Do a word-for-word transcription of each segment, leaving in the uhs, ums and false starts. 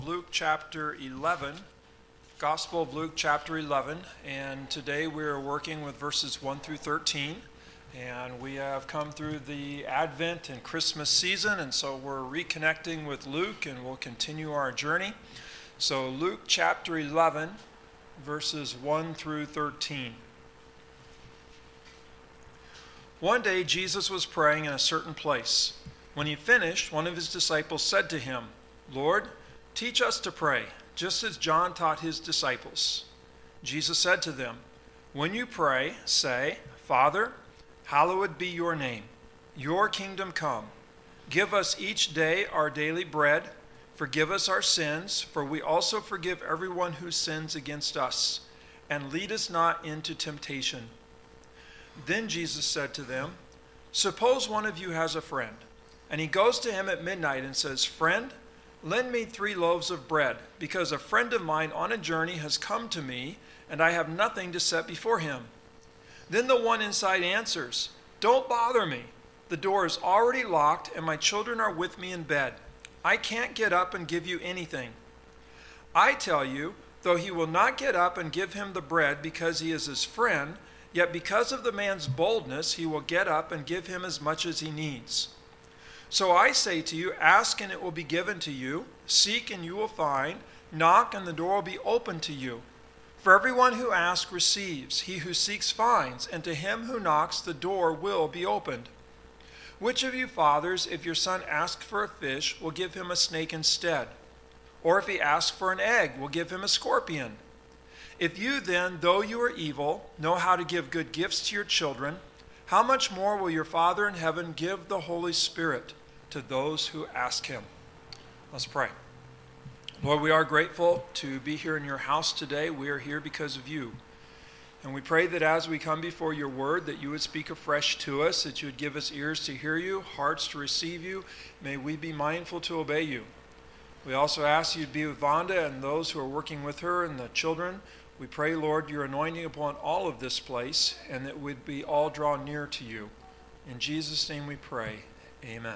Luke chapter eleven, Gospel of Luke chapter eleven, and today we are working with verses one through thirteen, and we have come through the Advent and Christmas season, and so we're reconnecting with Luke, and we'll continue our journey. So Luke chapter eleven, verses one through thirteen. One day Jesus was praying in a certain place. When he finished, one of his disciples said to him, "Lord, teach us to pray, just as John taught his disciples." Jesus said to them, "When you pray, say, 'Father, hallowed be your name. Your kingdom come. Give us each day our daily bread. Forgive us our sins, for we also forgive everyone who sins against us. And lead us not into temptation.'" Then Jesus said to them, "Suppose one of you has a friend, and he goes to him at midnight and says, 'Friend, lend me three loaves of bread, because a friend of mine on a journey has come to me, and I have nothing to set before him.' Then the one inside answers, 'Don't bother me. The door is already locked, and my children are with me in bed. I can't get up and give you anything.' I tell you, though he will not get up and give him the bread because he is his friend, yet because of the man's boldness, he will get up and give him as much as he needs. So I say to you, ask and it will be given to you. Seek and you will find. Knock and the door will be opened to you. For everyone who asks receives. He who seeks finds. And to him who knocks, the door will be opened. Which of you fathers, if your son asks for a fish, will give him a snake instead? Or if he asks for an egg, will give him a scorpion? If you then, though you are evil, know how to give good gifts to your children, how much more will your Father in heaven give the Holy Spirit to those who ask him?" Let's pray. Lord, we are grateful to be here in your house today. We are here because of you. And we pray that as we come before your word, that you would speak afresh to us, that you would give us ears to hear you, hearts to receive you. May we be mindful to obey you. We also ask you to be with Vonda and those who are working with her and the children. We pray, Lord, your anointing upon all of this place, and that we'd be all drawn near to you. In Jesus' name we pray. Amen.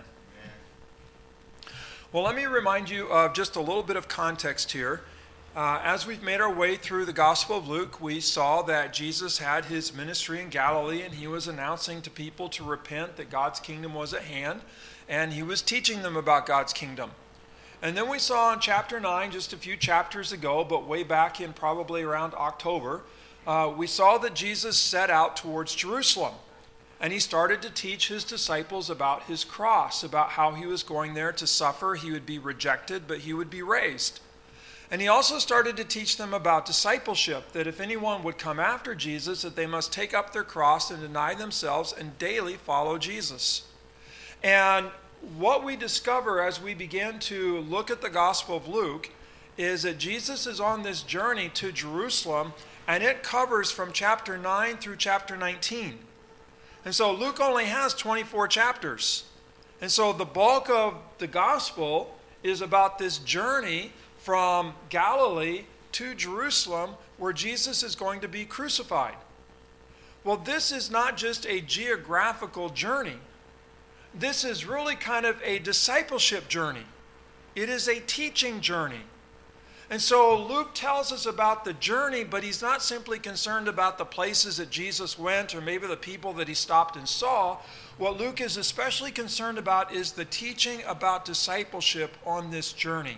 Well, let me remind you of just a little bit of context here. Uh, as we've made our way through the Gospel of Luke, we saw that Jesus had his ministry in Galilee, and he was announcing to people to repent, that God's kingdom was at hand, and he was teaching them about God's kingdom. And then we saw in chapter nine, just a few chapters ago, but way back in probably around October, uh, we saw that Jesus set out towards Jerusalem. And he started to teach his disciples about his cross, about how he was going there to suffer. He would be rejected, but he would be raised. And he also started to teach them about discipleship, that if anyone would come after Jesus, that they must take up their cross and deny themselves and daily follow Jesus. And what we discover as we begin to look at the Gospel of Luke is that Jesus is on this journey to Jerusalem, and it covers from chapter nine through chapter nineteen. And so Luke only has twenty-four chapters. And so the bulk of the gospel is about this journey from Galilee to Jerusalem where Jesus is going to be crucified. Well, this is not just a geographical journey. This is really kind of a discipleship journey. It is a teaching journey. And so Luke tells us about the journey, but he's not simply concerned about the places that Jesus went or maybe the people that he stopped and saw. What Luke is especially concerned about is the teaching about discipleship on this journey.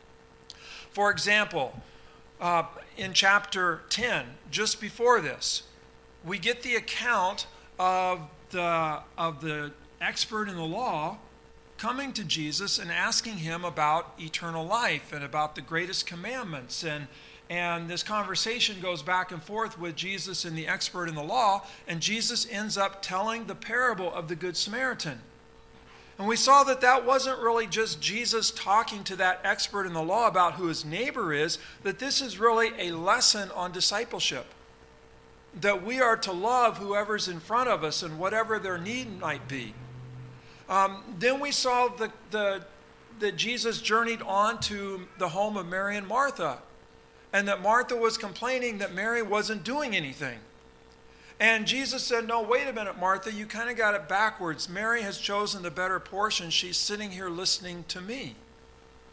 For example, uh, in chapter ten, just before this, we get the account of the, of the expert in the law coming to Jesus and asking him about eternal life and about the greatest commandments. And, and this conversation goes back and forth with Jesus and the expert in the law, and Jesus ends up telling the parable of the Good Samaritan. And we saw that that wasn't really just Jesus talking to that expert in the law about who his neighbor is, that this is really a lesson on discipleship. That we are to love whoever's in front of us and whatever their need might be. Um, then we saw the, the, that Jesus journeyed on to the home of Mary and Martha, and that Martha was complaining that Mary wasn't doing anything. And Jesus said, "No, wait a minute, Martha, you kind of got it backwards. Mary has chosen the better portion. She's sitting here listening to me."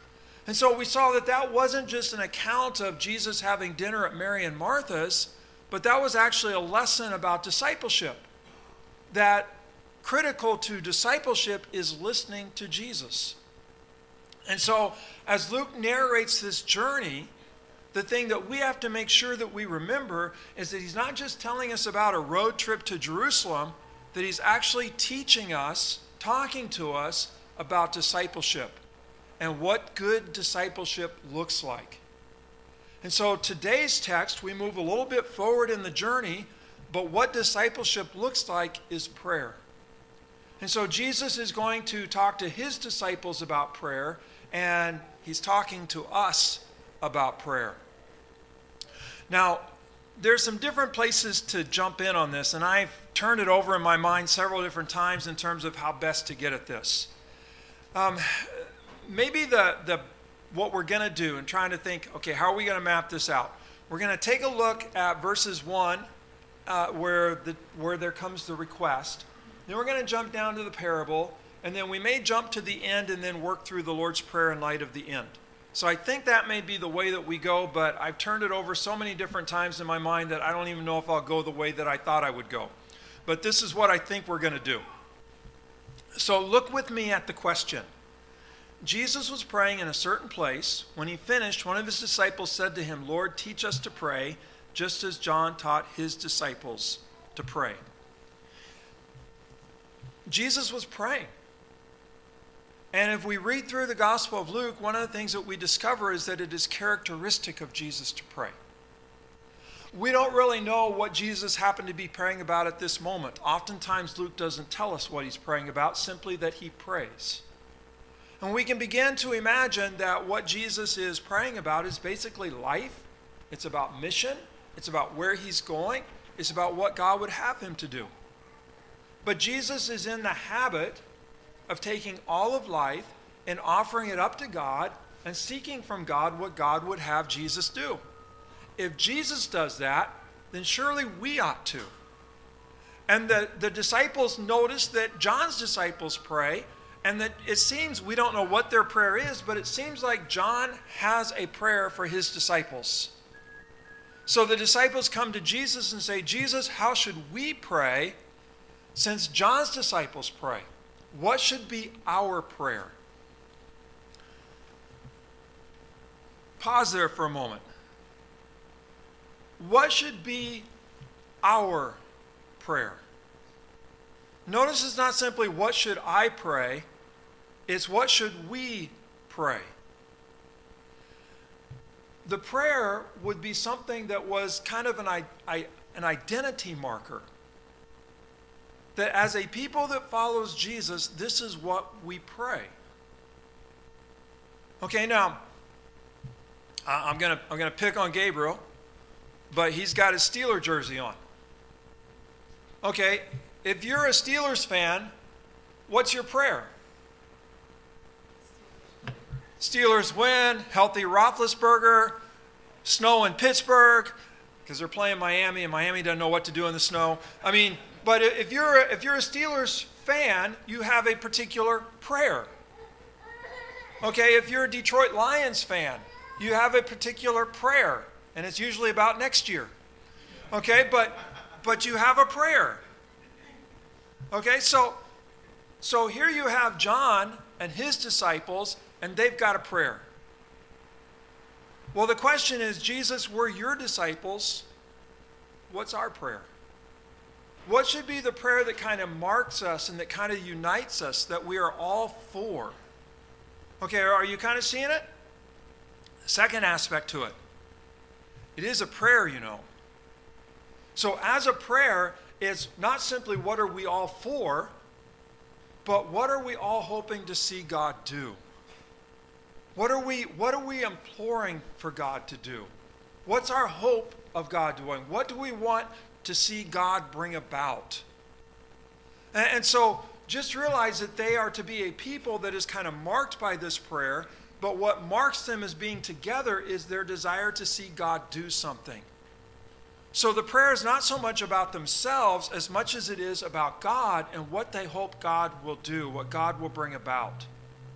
And so we saw that that wasn't just an account of Jesus having dinner at Mary and Martha's, but that was actually a lesson about discipleship. That critical to discipleship is listening to Jesus. And so as Luke narrates this journey, the thing that we have to make sure that we remember is that he's not just telling us about a road trip to Jerusalem, that he's actually teaching us, talking to us about discipleship and what good discipleship looks like. And so today's text, we move a little bit forward in the journey, but what discipleship looks like is prayer. And so Jesus is going to talk to his disciples about prayer, and he's talking to us about prayer. Now, there's some different places to jump in on this, and I've turned it over in my mind several different times in terms of how best to get at this. Um, maybe the, the what we're going to do and trying to think, okay, how are we going to map this out? We're going to take a look at verses one, uh, where the where there comes the request. Then we're going to jump down to the parable, and then we may jump to the end and then work through the Lord's Prayer in light of the end. So I think that may be the way that we go, but I've turned it over so many different times in my mind that I don't even know if I'll go the way that I thought I would go. But this is what I think we're going to do. So look with me at the question. Jesus was praying in a certain place. When he finished, one of his disciples said to him, "Lord, teach us to pray, just as John taught his disciples to pray." Jesus was praying. And if we read through the Gospel of Luke, one of the things that we discover is that it is characteristic of Jesus to pray. We don't really know what Jesus happened to be praying about at this moment. Oftentimes, Luke doesn't tell us what he's praying about, simply that he prays. And we can begin to imagine that what Jesus is praying about is basically life. It's about mission. It's about where he's going. It's about what God would have him to do. But Jesus is in the habit of taking all of life and offering it up to God and seeking from God what God would have Jesus do. If Jesus does that, then surely we ought to. And the, the disciples notice that John's disciples pray, and that it seems, we don't know what their prayer is, but it seems like John has a prayer for his disciples. So the disciples come to Jesus and say, "Jesus, how should we pray since John's disciples pray? What should be our prayer?" Pause there for a moment. What should be our prayer? Notice it's not simply what should I pray, it's what should we pray. The prayer would be something that was kind of an, I, an identity marker. That as a people that follows Jesus, this is what we pray. Okay, now, I'm going to I'm going to pick on Gabriel, but he's got his Steeler jersey on. Okay, if you're a Steelers fan, what's your prayer? Steelers win, healthy Roethlisberger, snow in Pittsburgh, because they're playing Miami, and Miami doesn't know what to do in the snow. I mean, but if you're a, if you're a Steelers fan, you have a particular prayer. Okay, if you're a Detroit Lions fan, you have a particular prayer, and it's usually about next year. Okay, but but you have a prayer. Okay, so so here you have John and his disciples, and they've got a prayer. Well, the question is, Jesus, we're your disciples. What's our prayer? What should be the prayer that kind of marks us and that kind of unites us, that we are all for? Okay, are you kind of seeing it? Second aspect to it. It is a prayer, you know. So as a prayer, it's not simply what are we all for, but what are we all hoping to see God do? What are we, what are we imploring for God to do? What's our hope of God doing? What do we want to see God bring about? And, and so just realize that they are to be a people that is kind of marked by this prayer, but what marks them as being together is their desire to see God do something. So the prayer is not so much about themselves as much as it is about God and what they hope God will do, what God will bring about.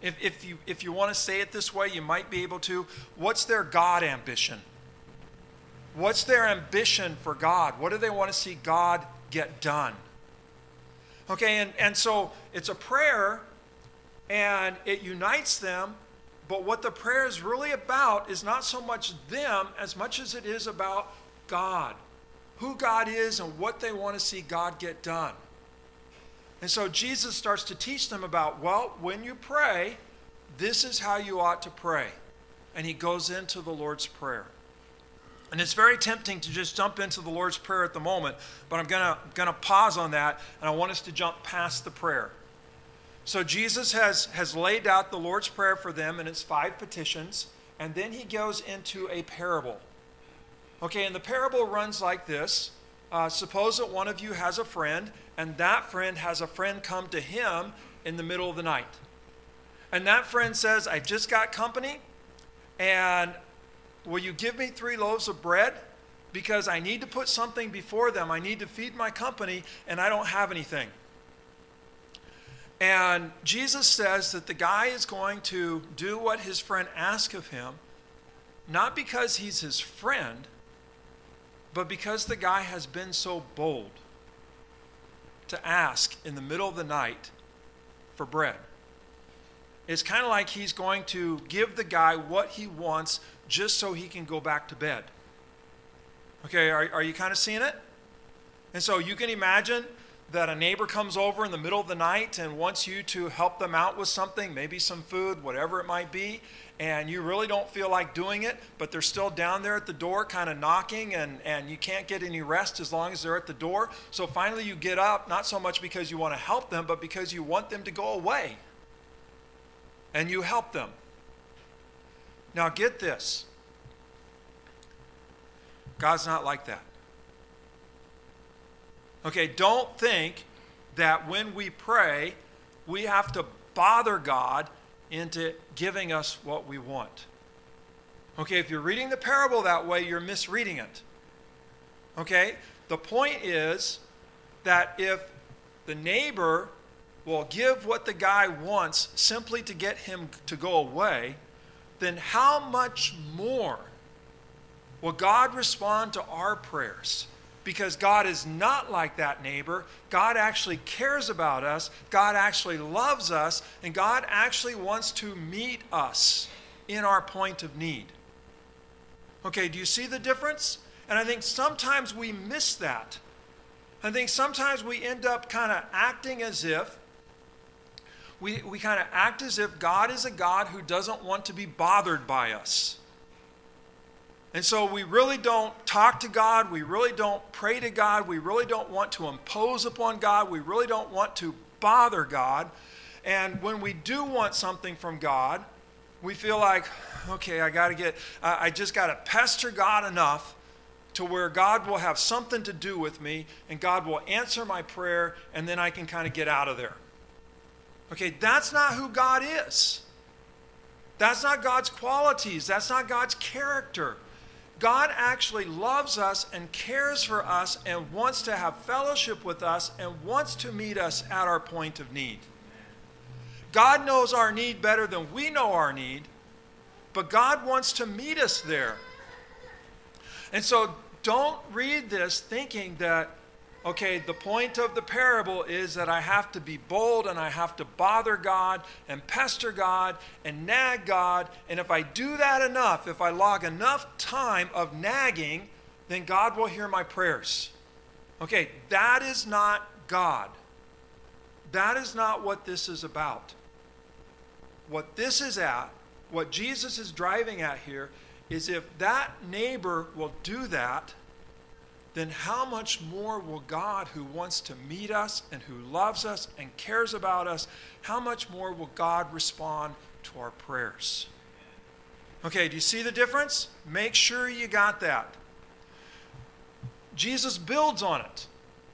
If, if you, if you want to say it this way, you might be able to. What's their God ambition? What's their ambition for God? What do they want to see God get done? Okay, and, and so it's a prayer, and it unites them, but what the prayer is really about is not so much them as much as it is about God, who God is and what they want to see God get done. And so Jesus starts to teach them about, well, when you pray, this is how you ought to pray. And he goes into the Lord's Prayer. And it's very tempting to just jump into the Lord's Prayer at the moment, but I'm going to going to pause on that, and I want us to jump past the prayer. So Jesus has, has laid out the Lord's Prayer for them in its five petitions, and then he goes into a parable. Okay, and the parable runs like this. Uh, suppose that one of you has a friend, and that friend has a friend come to him in the middle of the night. And that friend says, I just got company, and will you give me three loaves of bread? Because I need to put something before them. I need to feed my company, and I don't have anything. And Jesus says that the guy is going to do what his friend asks of him, not because he's his friend, but because the guy has been so bold to ask in the middle of the night for bread. It's kind of like he's going to give the guy what he wants just so he can go back to bed. Okay, are, are you kind of seeing it? And so you can imagine that a neighbor comes over in the middle of the night and wants you to help them out with something, maybe some food, whatever it might be, and you really don't feel like doing it, but they're still down there at the door kind of knocking, and, and you can't get any rest as long as they're at the door. So finally you get up, not so much because you want to help them, but because you want them to go away. And you help them. Now get this. God's not like that. Okay, don't think that when we pray, we have to bother God into giving us what we want. Okay, if you're reading the parable that way, you're misreading it. Okay, the point is that if the neighbor will give what the guy wants simply to get him to go away, then how much more will God respond to our prayers? Because God is not like that neighbor. God actually cares about us. God actually loves us. And God actually wants to meet us in our point of need. Okay, do you see the difference? And I think sometimes we miss that. I think sometimes we end up kind of acting as if, we, we kind of act as if God is a God who doesn't want to be bothered by us. And so we really don't talk to God, we really don't pray to God, we really don't want to impose upon God, we really don't want to bother God. And when we do want something from God, we feel like, okay, I got to get, I just got to pester God enough to where God will have something to do with me, and God will answer my prayer, and then I can kind of get out of there. Okay, that's not who God is. That's not God's qualities. That's not God's character. God actually loves us and cares for us and wants to have fellowship with us and wants to meet us at our point of need. God knows our need better than we know our need, but God wants to meet us there. And so don't read this thinking that, okay, the point of the parable is that I have to be bold and I have to bother God and pester God and nag God. And if I do that enough, if I log enough time of nagging, then God will hear my prayers. Okay, that is not God. That is not what this is about. What this is at, what Jesus is driving at here, is if that neighbor will do that, then how much more will God, who wants to meet us and who loves us and cares about us, how much more will God respond to our prayers? Okay, do you see the difference? Make sure you got that. Jesus builds on it.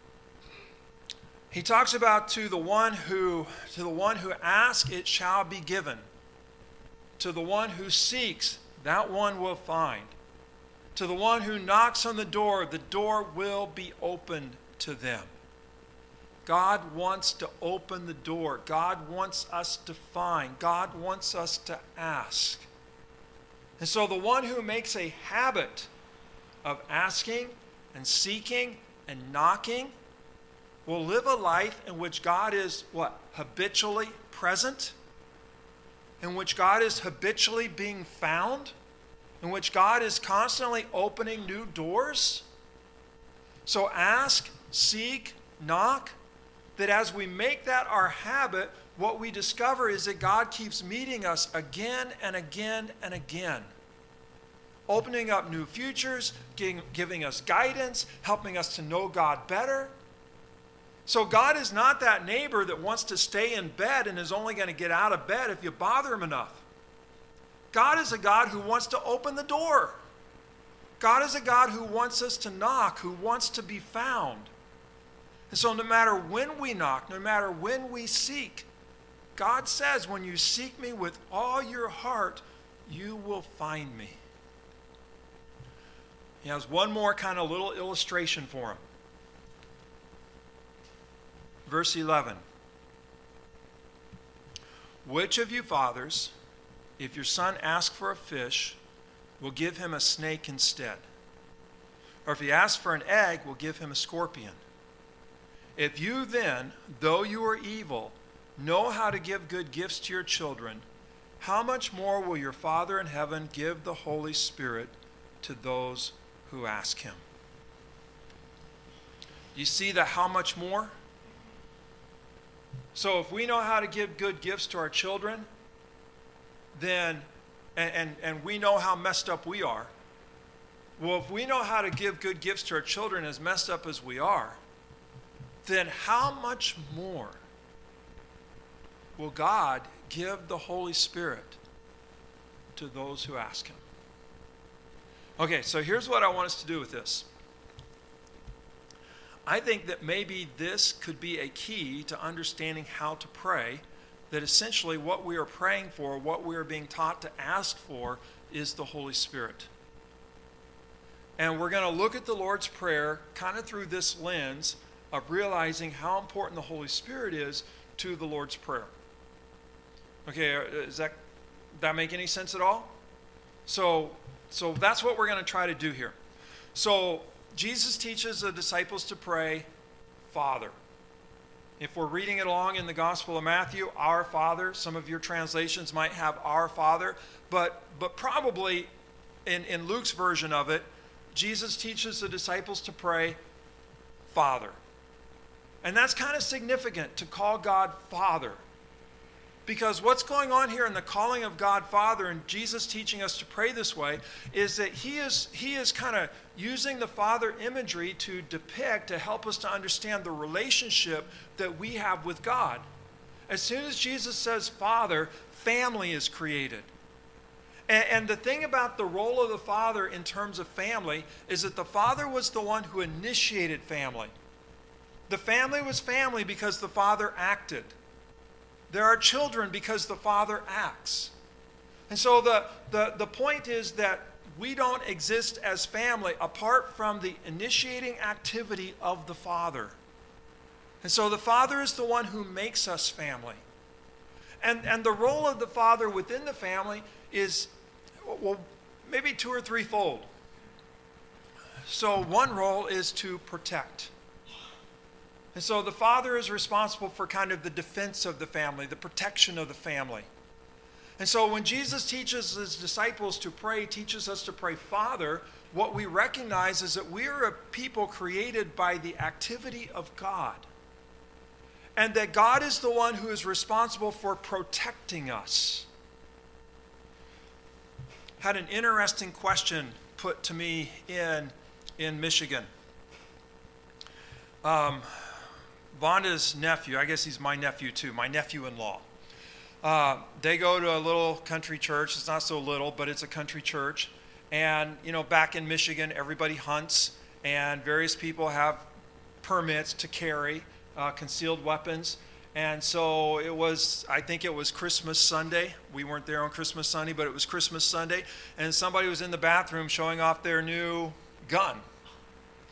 He talks about to the one who to the one who asks, it shall be given. To the one who seeks, that one will find. To the one who knocks on the door, the door will be opened to them. God wants to open the door. God wants us to find. God wants us to ask. And so the one who makes a habit of asking and seeking and knocking will live a life in which God is what? Habitually present, in which God is habitually being found, in which God is constantly opening new doors. So ask, seek, knock, that as we make that our habit, what we discover is that God keeps meeting us again and again and again, opening up new futures, giving, giving us guidance, helping us to know God better. So God is not that neighbor that wants to stay in bed and is only going to get out of bed if you bother him enough. God is a God who wants to open the door. God is a God who wants us to knock, who wants to be found. And so no matter when we knock, no matter when we seek, God says, when you seek me with all your heart, you will find me. He has one more kind of little illustration for him. Verse eleven. Which of you fathers, if your son asks for a fish, will give him a snake instead? Or if he asks for an egg, will give him a scorpion? If you then, though you are evil, know how to give good gifts to your children, how much more will your Father in heaven give the Holy Spirit to those who ask him? You see the how much more? So if we know how to give good gifts to our children, then, and, and, and we know how messed up we are, well, if we know how to give good gifts to our children as messed up as we are, then how much more will God give the Holy Spirit to those who ask him? Okay, so here's what I want us to do with this. I think that maybe this could be a key to understanding how to pray, that essentially what we are praying for, what we are being taught to ask for, is the Holy Spirit. And we're going to look at the Lord's Prayer kind of through this lens of realizing how important the Holy Spirit is to the Lord's Prayer. Okay, does that, that make any sense at all? So, so that's what we're going to try to do here. So Jesus teaches the disciples to pray, Father. If we're reading it along in the Gospel of Matthew, Our Father. Some of your translations might have Our Father, but, but probably in, in Luke's version of it, Jesus teaches the disciples to pray, Father. And that's kind of significant to call God Father. Because what's going on here in the calling of God Father and Jesus teaching us to pray this way is that he is, he is kind of using the Father imagery to depict, to help us to understand the relationship that we have with God. As soon as Jesus says Father, family is created. And, and the thing about the role of the Father in terms of family is that the Father was the one who initiated family. The family was family because the Father acted. There are children because the Father acts. And so the, the, the point is that we don't exist as family apart from the initiating activity of the Father. And so the Father is the one who makes us family. And, and the role of the Father within the family is, well, maybe two or threefold. So one role is to protect. And so the Father is responsible for kind of the defense of the family, the protection of the family. And so when Jesus teaches his disciples to pray, teaches us to pray Father, what we recognize is that we are a people created by the activity of God. And that God is the one who is responsible for protecting us. Had an interesting question put to me in, in Michigan. Um... Vonda's nephew, I guess he's my nephew too, my nephew-in-law. Uh, they go to a little country church. It's not so little, but it's a country church. And, you know, back in Michigan, everybody hunts, and various people have permits to carry uh, concealed weapons. And so it was, I think it was Christmas Sunday. We weren't there on Christmas Sunday, but it was Christmas Sunday. And somebody was in the bathroom showing off their new gun.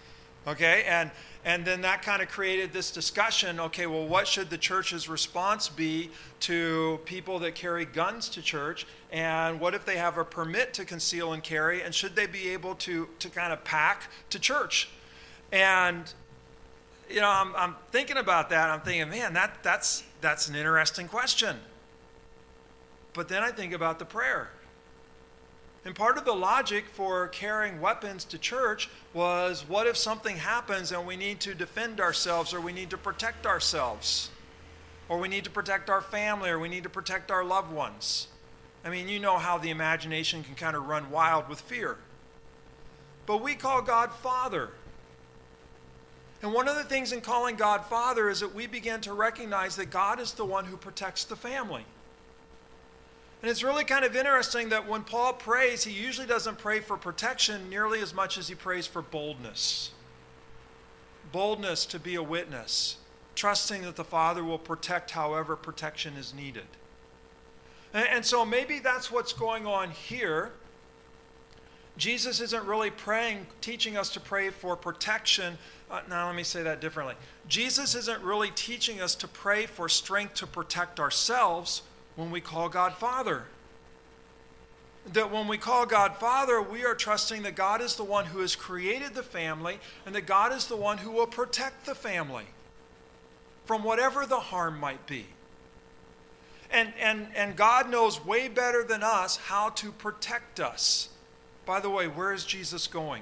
Okay, and and then that kind of created this discussion. Okay, well, what should the church's response be to people that carry guns to church? And what if they have a permit to conceal and carry? And should they be able to to kind of pack to church? And you know, I'm I'm thinking about that. I'm thinking, man, that that's that's an interesting question. But then I think about the prayer. And part of the logic for carrying weapons to church was, what if something happens and we need to defend ourselves, or we need to protect ourselves, or we need to protect our family, or we need to protect our loved ones? I mean, you know how the imagination can kind of run wild with fear. But we call God Father. And one of the things in calling God Father is that we begin to recognize that God is the one who protects the family. And it's really kind of interesting that when Paul prays, he usually doesn't pray for protection nearly as much as he prays for boldness. Boldness to be a witness, trusting that the Father will protect however protection is needed. And, and so maybe that's what's going on here. Jesus isn't really praying, teaching us to pray for protection. Uh, now let me say that differently. Jesus isn't really teaching us to pray for strength to protect ourselves when we call God Father. That when we call God Father, we are trusting that God is the one who has created the family, and that God is the one who will protect the family from whatever the harm might be. And, and, and God knows way better than us how to protect us. By the way, where is Jesus going?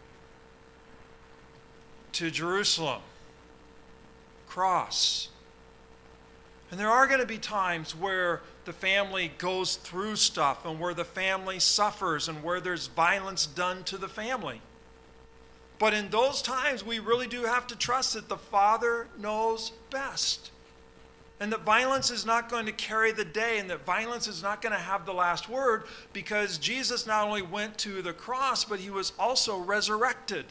To Jerusalem. Cross. And there are going to be times where the family goes through stuff, and where the family suffers, and where there's violence done to the family. But in those times, we really do have to trust that the Father knows best. And that violence is not going to carry the day, and that violence is not going to have the last word, because Jesus not only went to the cross, but he was also resurrected.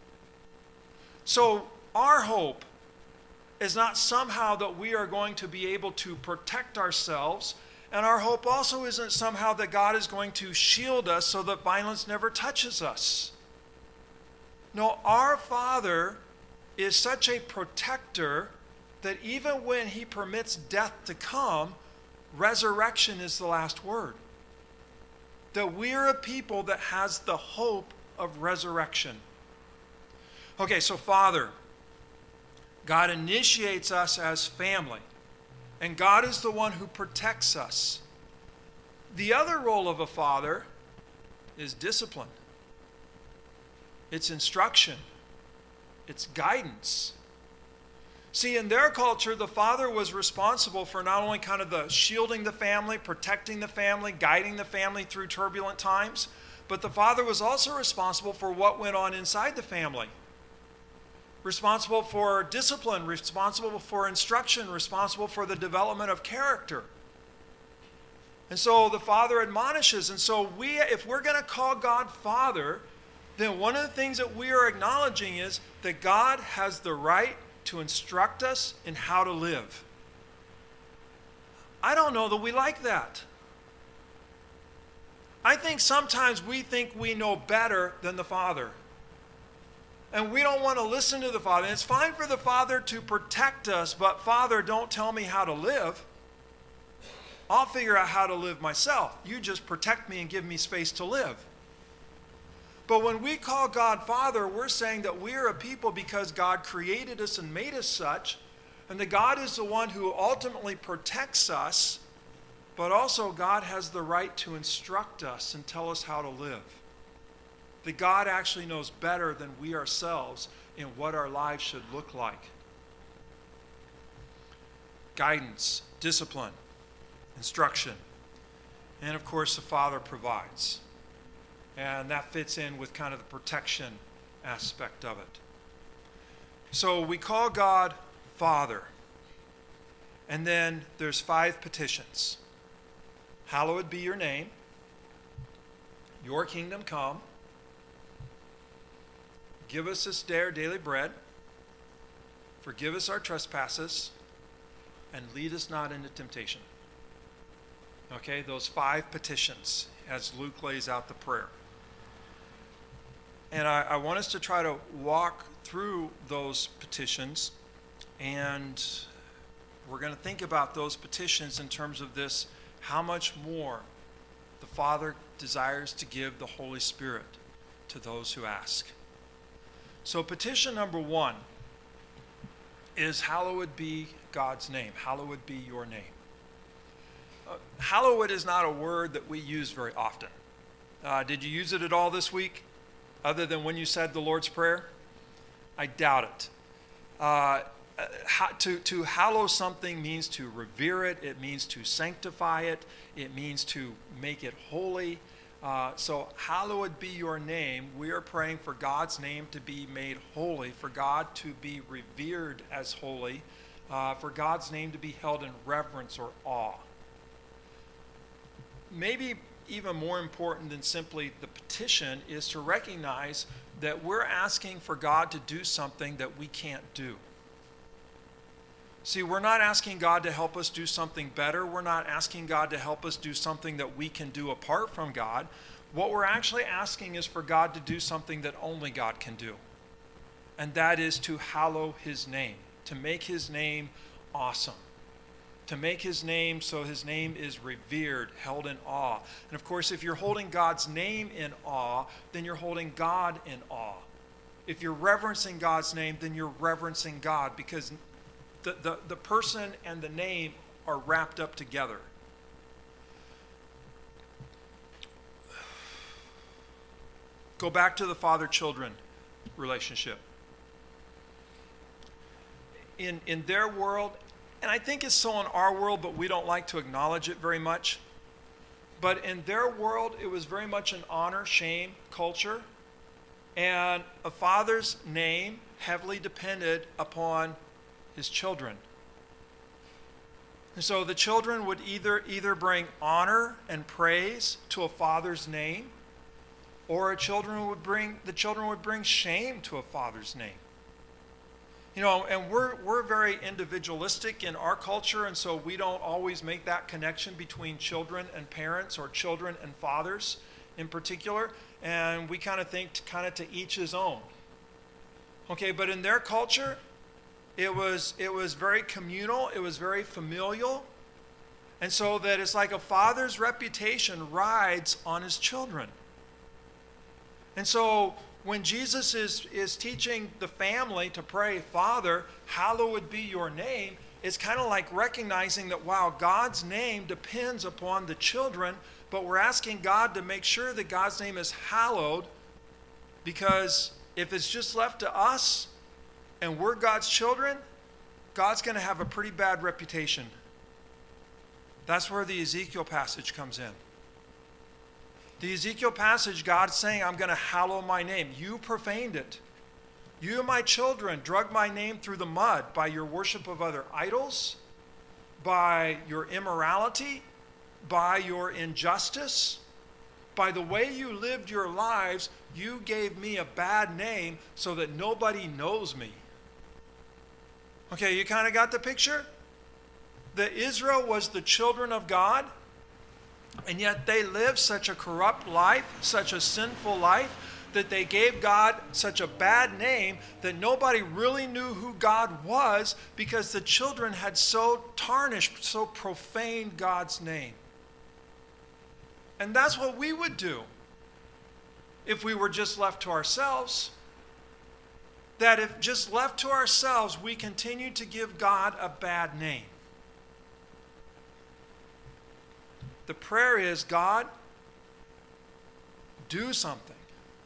So our hope is not somehow that we are going to be able to protect ourselves, and our hope also isn't somehow that God is going to shield us so that violence never touches us. No, our Father is such a protector that even when he permits death to come, resurrection is the last word. That we are a people that has the hope of resurrection. Okay, so Father, God initiates us as family, and God is the one who protects us. The other role of a father is discipline. It's instruction. It's guidance. See, in their culture, the father was responsible for not only kind of the shielding the family, protecting the family, guiding the family through turbulent times, but the father was also responsible for what went on inside the family. Responsible for discipline, responsible for instruction, responsible for the development of character. And so the Father admonishes. And so we, if we're going to call God Father, then one of the things that we are acknowledging is that God has the right to instruct us in how to live. I don't know that we like that. I think sometimes we think we know better than the Father. And we don't want to listen to the Father. And it's fine for the Father to protect us, but Father, don't tell me how to live. I'll figure out how to live myself. You just protect me and give me space to live. But when we call God Father, we're saying that we are a people because God created us and made us such, and that God is the one who ultimately protects us, but also God has the right to instruct us and tell us how to live. That God actually knows better than we ourselves in what our lives should look like. Guidance, discipline, instruction, and of course the Father provides. And that fits in with kind of the protection aspect of it. So we call God Father. And then there's five petitions. Hallowed be your name. Your kingdom come. Give us this day our daily bread. Forgive us our trespasses. And lead us not into temptation. Okay, those five petitions as Luke lays out the prayer. And I, I want us to try to walk through those petitions, and we're going to think about those petitions in terms of this, how much more the Father desires to give the Holy Spirit to those who ask. So petition number one is, hallowed be God's name. Hallowed be your name. Uh, hallowed is not a word that we use very often. Uh, did you use it at all this week, other than when you said the Lord's Prayer? I doubt it. Uh, to, to hallow something means to revere it. It means to sanctify it. It means to make it holy. Uh, so hallowed be your name. We are praying for God's name to be made holy, for God to be revered as holy, uh, for God's name to be held in reverence or awe. Maybe even more important than simply the petition is to recognize that we're asking for God to do something that we can't do. See, we're not asking God to help us do something better. We're not asking God to help us do something that we can do apart from God. What we're actually asking is for God to do something that only God can do. And that is to hallow his name, to make his name awesome, to make his name so his name is revered, held in awe. And of course, if you're holding God's name in awe, then you're holding God in awe. If you're reverencing God's name, then you're reverencing God, because the, the, the person and the name are wrapped up together. Go back to the father-children relationship. In, in their world, and I think it's so in our world, but we don't like to acknowledge it very much. But in their world, it was very much an honor, shame culture. And a father's name heavily depended upon his children. And so the children would either, either bring honor and praise to a father's name, or a children would bring, the children would bring shame to a father's name. You know, and we're we're very individualistic in our culture, and so we don't always make that connection between children and parents, or children and fathers in particular, and we kind of think kind of to each his own. Okay, but in their culture, it was it was very communal, it was very familial, and so that it's like a father's reputation rides on his children. And so when Jesus is, is teaching the family to pray, Father, hallowed be your name, it's kind of like recognizing that, wow, God's name depends upon the children, but we're asking God to make sure that God's name is hallowed, because if it's just left to us and we're God's children, God's going to have a pretty bad reputation. That's where the Ezekiel passage comes in. The Ezekiel passage, God's saying, I'm going to hallow my name. You profaned it. You, my children, drug my name through the mud by your worship of other idols, by your immorality, by your injustice, by the way you lived your lives. You gave me a bad name so that nobody knows me. Okay, you kind of got the picture? That Israel was the children of God, and yet they lived such a corrupt life, such a sinful life, that they gave God such a bad name that nobody really knew who God was, because the children had so tarnished, so profaned God's name. And that's what we would do if we were just left to ourselves. That if just left to ourselves, we continue to give God a bad name. The prayer is, God, do something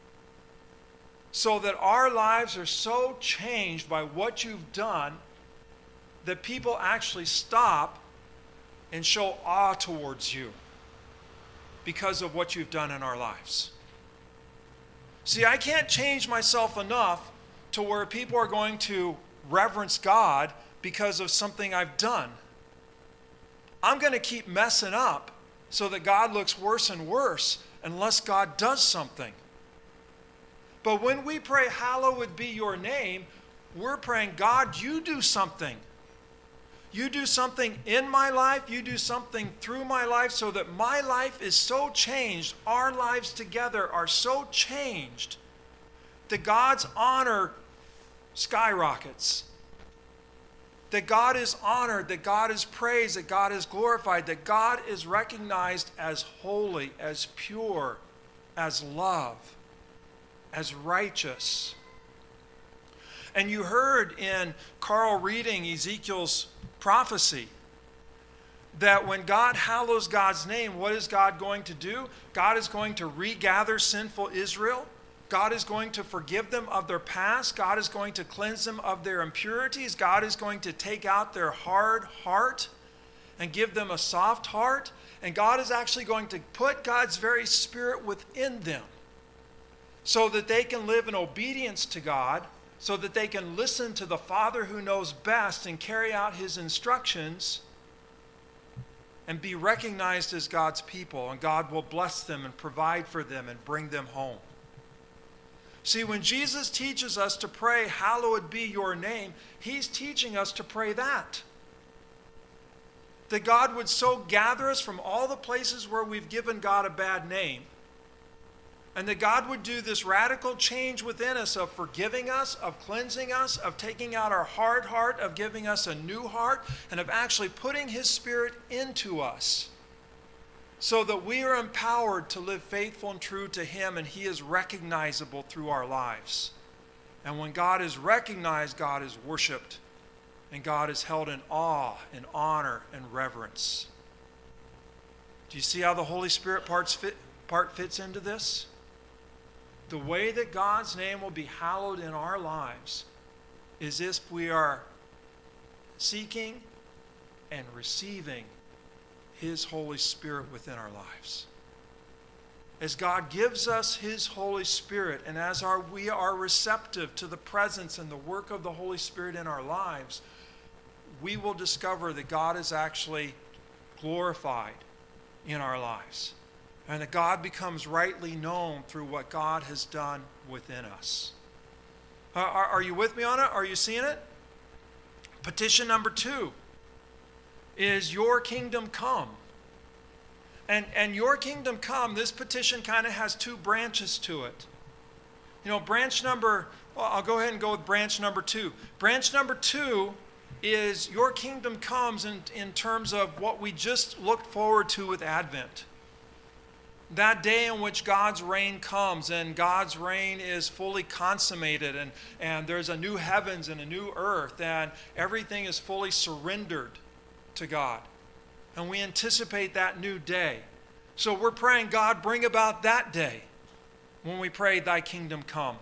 so that our lives are so changed by what you've done that people actually stop and show awe towards you because of what you've done in our lives. See, I can't change myself enough to where people are going to reverence God because of something I've done. I'm going to keep messing up so that God looks worse and worse unless God does something. But when we pray, hallowed be your name, we're praying, God, you do something. You do something in my life, you do something through my life so that my life is so changed, our lives together are so changed, that God's honor skyrockets. That God is honored, that God is praised, that God is glorified, that God is recognized as holy, as pure, as love, as righteous. And you heard in Carl reading Ezekiel's prophecy that when God hallows God's name, what is God going to do? God is going to regather sinful Israel. God is going to forgive them of their past. God is going to cleanse them of their impurities. God is going to take out their hard heart and give them a soft heart. And God is actually going to put God's very Spirit within them so that they can live in obedience to God, so that they can listen to the Father who knows best and carry out His instructions and be recognized as God's people. And God will bless them and provide for them and bring them home. See, when Jesus teaches us to pray, hallowed be your name, He's teaching us to pray that. That God would so gather us from all the places where we've given God a bad name. And that God would do this radical change within us of forgiving us, of cleansing us, of taking out our hard heart, of giving us a new heart, and of actually putting His Spirit into us, so that we are empowered to live faithful and true to Him, and He is recognizable through our lives. And when God is recognized, God is worshiped, and God is held in awe and honor and reverence. Do you see how the Holy Spirit parts fit, part fits into this? The way that God's name will be hallowed in our lives is if we are seeking and receiving His Holy Spirit within our lives. As God gives us His Holy Spirit, and as our, we are receptive to the presence and the work of the Holy Spirit in our lives, we will discover that God is actually glorified in our lives, and that God becomes rightly known through what God has done within us. Uh, are, are you with me on it? Are you seeing it? Petition number two is your kingdom come. And, and your kingdom come, this petition kind of has two branches to it. You know, branch number, well, I'll go ahead and go with branch number two. Branch number two is your kingdom comes in, in terms of what we just looked forward to with Advent. That day in which God's reign comes, and God's reign is fully consummated, and, and there's a new heavens and a new earth, and everything is fully surrendered to God. And we anticipate that new day. So we're praying, God, bring about that day when we pray, Thy kingdom come.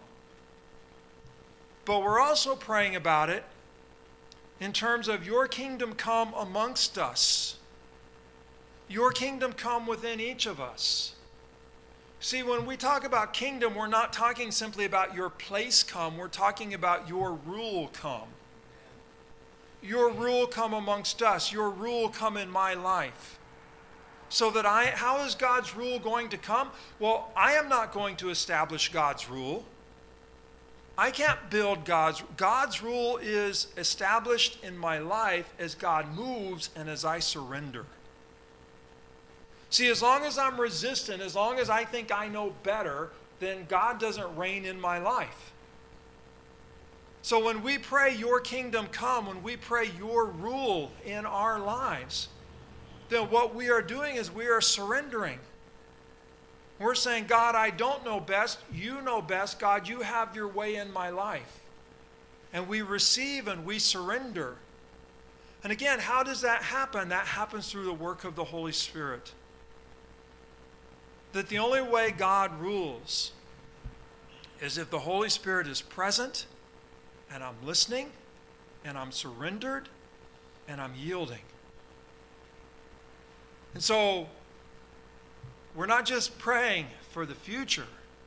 But we're also praying about it in terms of your kingdom come amongst us. Your kingdom come within each of us. See, when we talk about kingdom, we're not talking simply about your place come. We're talking about your rule come. Your rule come amongst us. Your rule come in my life. So that I, how is God's rule going to come? Well, I am not going to establish God's rule. I can't build God's, God's rule is established in my life as God moves and as I surrender. See, as long as I'm resistant, as long as I think I know better, then God doesn't reign in my life. So when we pray, your kingdom come, when we pray your rule in our lives, then what we are doing is we are surrendering. We're saying, God, I don't know best. You know best. God, you have your way in my life. And we receive and we surrender. And again, how does that happen? That happens through the work of the Holy Spirit. That the only way God rules is if the Holy Spirit is present, and I'm listening, and I'm surrendered, and I'm yielding. And so, we're not just praying for the future,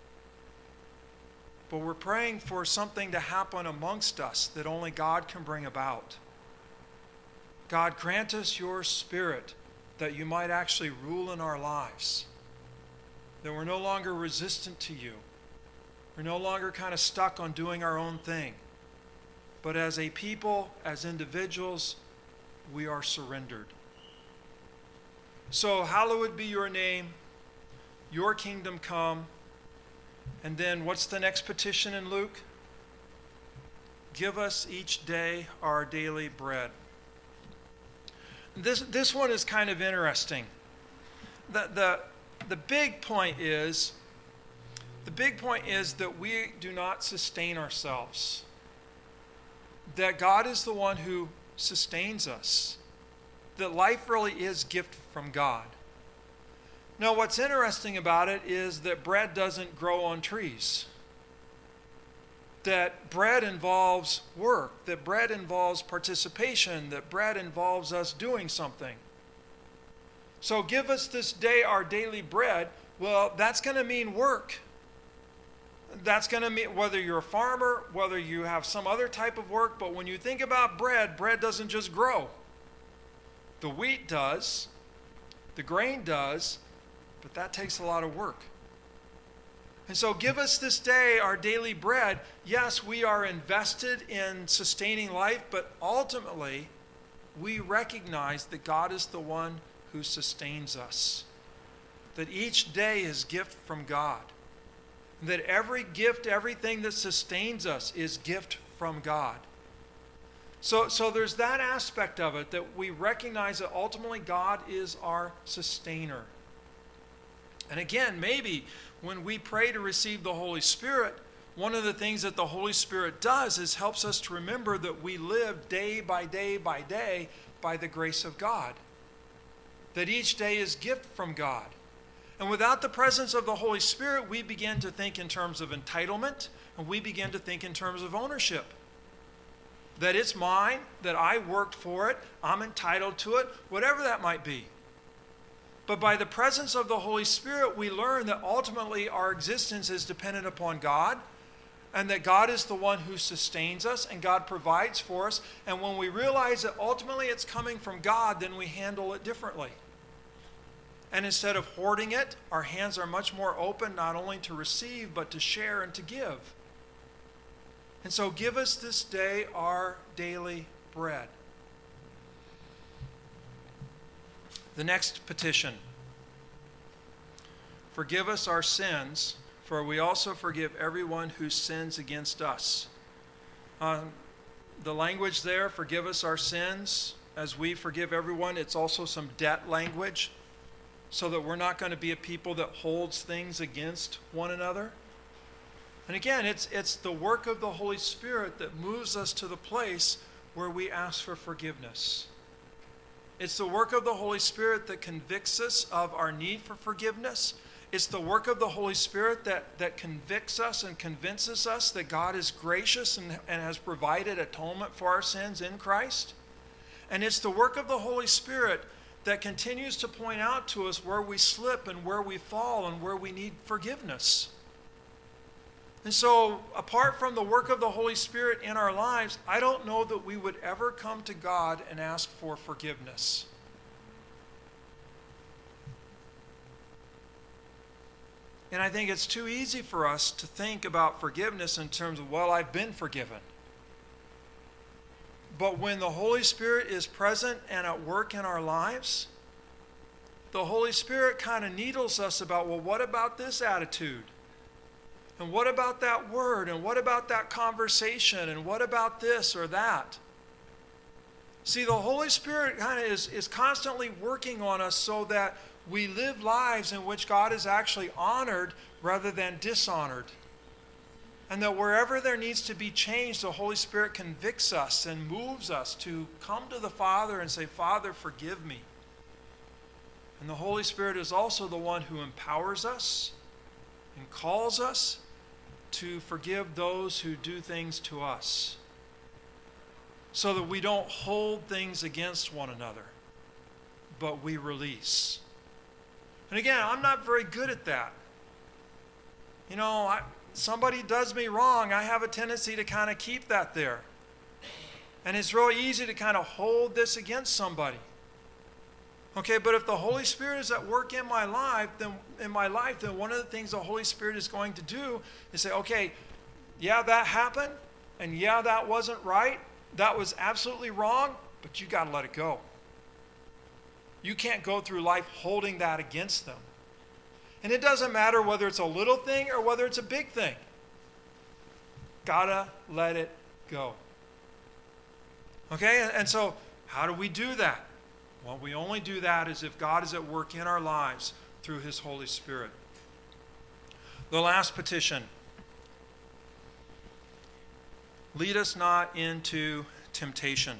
but we're praying for something to happen amongst us that only God can bring about. God, grant us your Spirit that you might actually rule in our lives, that we're no longer resistant to you. We're no longer kind of stuck on doing our own thing. But as a people, as individuals, we are surrendered. So hallowed be your name, your kingdom come. And then what's the next petition in Luke? Give us each day our daily bread. This, this one is kind of interesting. The, the, the big point is, the big point is that we do not sustain ourselves. That God is the one who sustains us. That life really is gift from God. Now, what's interesting about it is that bread doesn't grow on trees. That bread involves work. That bread involves participation. That bread involves us doing something. So give us this day our daily bread. Well, that's going to mean work. That's going to mean whether you're a farmer, whether you have some other type of work. But when you think about bread, bread doesn't just grow. The wheat does. The grain does. But that takes a lot of work. And so give us this day our daily bread. Yes, we are invested in sustaining life, but ultimately we recognize that God is the one who sustains us. That each day is gift from God. That every gift, everything that sustains us is gift from God. So, so there's that aspect of it, that we recognize that ultimately God is our sustainer. And again, maybe when we pray to receive the Holy Spirit, one of the things that the Holy Spirit does is helps us to remember that we live day by day by day by the grace of God. That each day is gift from God. And without the presence of the Holy Spirit, we begin to think in terms of entitlement, and we begin to think in terms of ownership. That it's mine, that I worked for it, I'm entitled to it, whatever that might be. But by the presence of the Holy Spirit, we learn that ultimately our existence is dependent upon God, and that God is the one who sustains us, and God provides for us. And when we realize that ultimately it's coming from God, then we handle it differently. And instead of hoarding it, our hands are much more open, not only to receive, but to share and to give. And so give us this day our daily bread. The next petition. Forgive us our sins, for we also forgive everyone who sins against us. Uh, the language there, forgive us our sins, as we forgive everyone, it's also some debt language, so that we're not going to be a people that holds things against one another. And again, it's, it's the work of the Holy Spirit that moves us to the place where we ask for forgiveness. It's the work of the Holy Spirit that convicts us of our need for forgiveness. It's the work of the Holy Spirit that, that convicts us and convinces us that God is gracious and, and has provided atonement for our sins in Christ. And it's the work of the Holy Spirit that continues to point out to us where we slip and where we fall and where we need forgiveness. And so, apart from the work of the Holy Spirit in our lives, I don't know that we would ever come to God and ask for forgiveness. And I think it's too easy for us to think about forgiveness in terms of, well, I've been forgiven. But when the Holy Spirit is present and at work in our lives, the Holy Spirit kind of needles us about, well, what about this attitude? And what about that word? And what about that conversation? And what about this or that? See, the Holy Spirit kind of is, is constantly working on us so that we live lives in which God is actually honored rather than dishonored. And that wherever there needs to be change, the Holy Spirit convicts us and moves us to come to the Father and say, Father, forgive me. And the Holy Spirit is also the one who empowers us and calls us to forgive those who do things to us, so that we don't hold things against one another, but we release. And again, I'm not very good at that. You know, I, somebody does me wrong, I have a tendency to kind of keep that there. And it's really easy to kind of hold this against somebody. Okay, but if the Holy Spirit is at work in my life, then in my life, then one of the things the Holy Spirit is going to do is say, okay, yeah, that happened, and yeah, that wasn't right, that was absolutely wrong, but you got to let it go. You can't go through life holding that against them. And it doesn't matter whether it's a little thing or whether it's a big thing. Gotta let it go. Okay, and so how do we do that? Well, we only do that as if God is at work in our lives through his Holy Spirit. The last petition. Lead us not into temptation.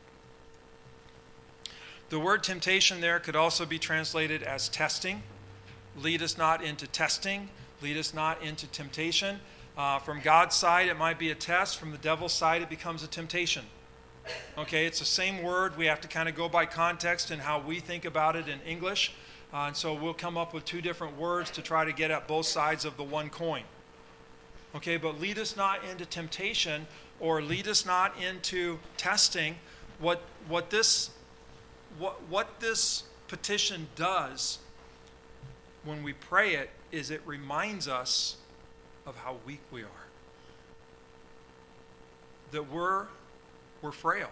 The word temptation there could also be translated as testing. Lead us not into testing. Lead us not into temptation. Uh, from God's side, it might be a test. From the devil's side, it becomes a temptation. Okay, it's the same word. We have to kind of go by context and how we think about it in English. Uh, and so we'll come up with two different words to try to get at both sides of the one coin. Okay, but lead us not into temptation or lead us not into testing. What what this what what this petition does when we pray it is it reminds us of how weak we are. That we're we're frail.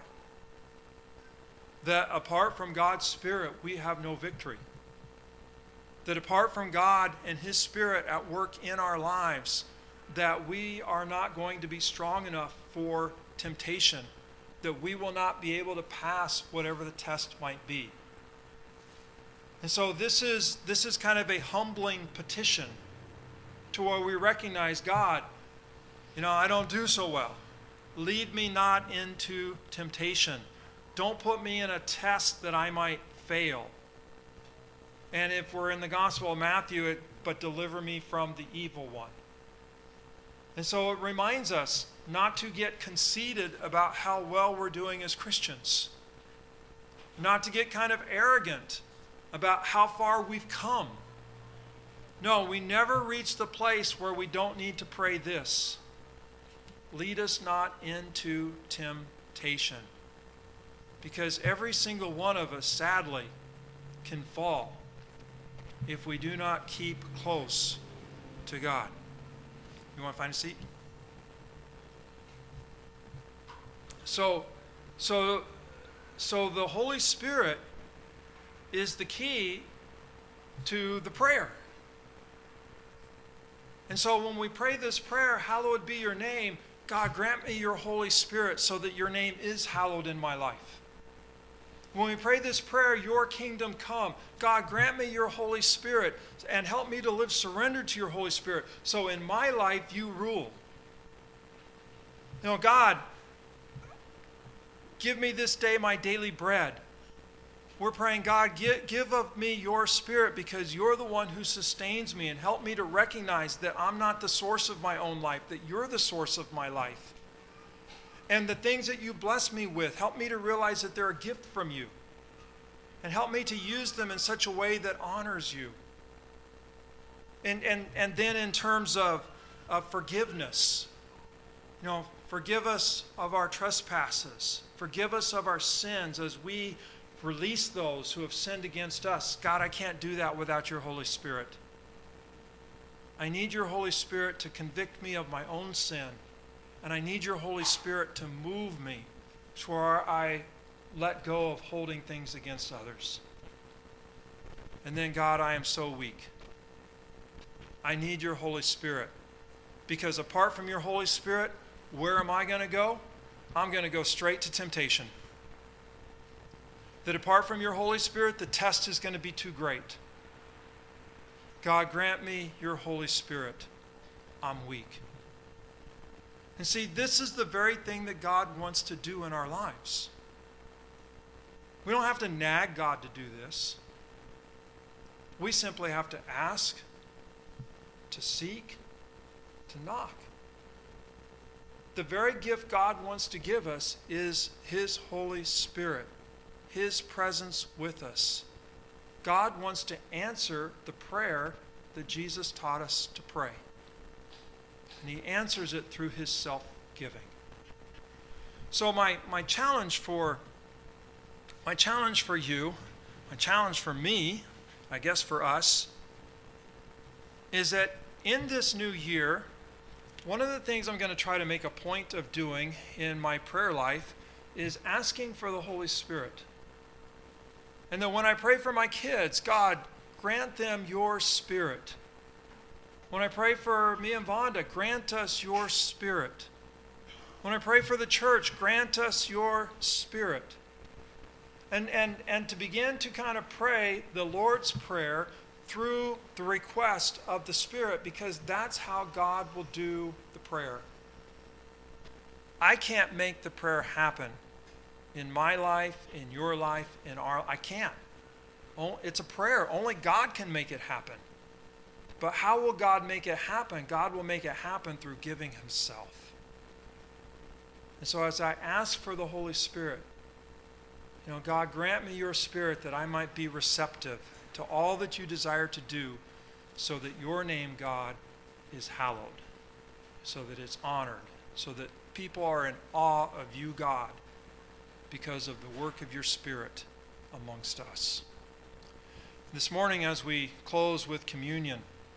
That apart from God's Spirit, we have no victory. That apart from God and his Spirit at work in our lives, that we are not going to be strong enough for temptation, that we will not be able to pass whatever the test might be. And so this is this is kind of a humbling petition to where we recognize, God, you know, I don't do so well. Lead me not into temptation. Don't put me in a test that I might fail. And if we're in the Gospel of Matthew, it, but deliver me from the evil one. And so it reminds us not to get conceited about how well we're doing as Christians. Not to get kind of arrogant about how far we've come. No, we never reach the place where we don't need to pray this. Lead us not into temptation. Because every single one of us, sadly, can fall if we do not keep close to God. You want to find a seat? So, so, so the Holy Spirit is the key to the prayer. And so when we pray this prayer, hallowed be your name, God, grant me your Holy Spirit so that your name is hallowed in my life. When we pray this prayer, your kingdom come, God, grant me your Holy Spirit and help me to live surrendered to your Holy Spirit so in my life you rule. You know, God, give me this day my daily bread. We're praying, God, give, give of me your Spirit because you're the one who sustains me, and help me to recognize that I'm not the source of my own life, that you're the source of my life. And the things that you bless me with, help me to realize that they're a gift from you. And help me to use them in such a way that honors you. And, and, and then in terms of, of forgiveness, you know, forgive us of our trespasses. Forgive us of our sins as we release those who have sinned against us. God, I can't do that without your Holy Spirit. I need your Holy Spirit to convict me of my own sin. And I need your Holy Spirit to move me to where I let go of holding things against others. And then, God, I am so weak. I need your Holy Spirit. Because apart from your Holy Spirit, where am I going to go? I'm going to go straight to temptation. That apart from your Holy Spirit, the test is going to be too great. God, grant me your Holy Spirit. I'm weak. And see, this is the very thing that God wants to do in our lives. We don't have to nag God to do this. We simply have to ask, to seek, to knock. The very gift God wants to give us is his Holy Spirit. His presence with us. God wants to answer the prayer that Jesus taught us to pray. And he answers it through his self-giving. So my, my challenge for my challenge for you, my challenge for me, I guess for us, is that in this new year, one of the things I'm going to try to make a point of doing in my prayer life is asking for the Holy Spirit. And then when I pray for my kids, God, grant them your Spirit When I pray for me and Vonda, grant us your Spirit. When I pray for the church, grant us your Spirit. And, and, and to begin to kind of pray the Lord's Prayer through the request of the Spirit, because that's how God will do the prayer. I can't make the prayer happen in my life, in your life, in our I can't. It's a prayer. Only God can make it happen. But how will God make it happen? God will make it happen through giving himself. And so as I ask for the Holy Spirit, you know, God, grant me your Spirit that I might be receptive to all that you desire to do, so that your name, God, is hallowed, so that it's honored, so that people are in awe of you, God, because of the work of your Spirit amongst us. This morning, as we close with communion,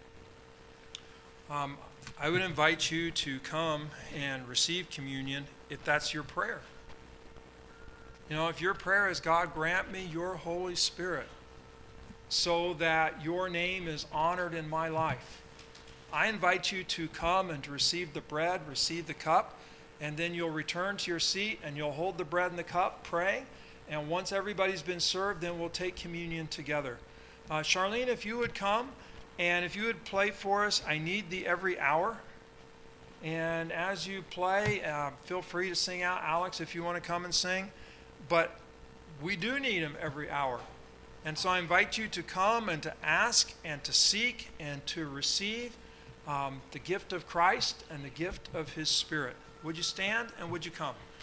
um, I would invite you to come and receive communion if that's your prayer. You know, if your prayer is, God, grant me your Holy Spirit so that your name is honored in my life, I invite you to come and to receive the bread, receive the cup, and then you'll return to your seat and you'll hold the bread and the cup, pray, and once everybody's been served, then we'll take communion together. Uh, Charlene, if you would come, and if you would play for us, I Need Thee Every Hour. And as you play, uh, feel free to sing out. Alex, if you want to come and sing. But we do need him every hour. And so I invite you to come and to ask and to seek and to receive um, the gift of Christ and the gift of his Spirit. Would you stand and would you come?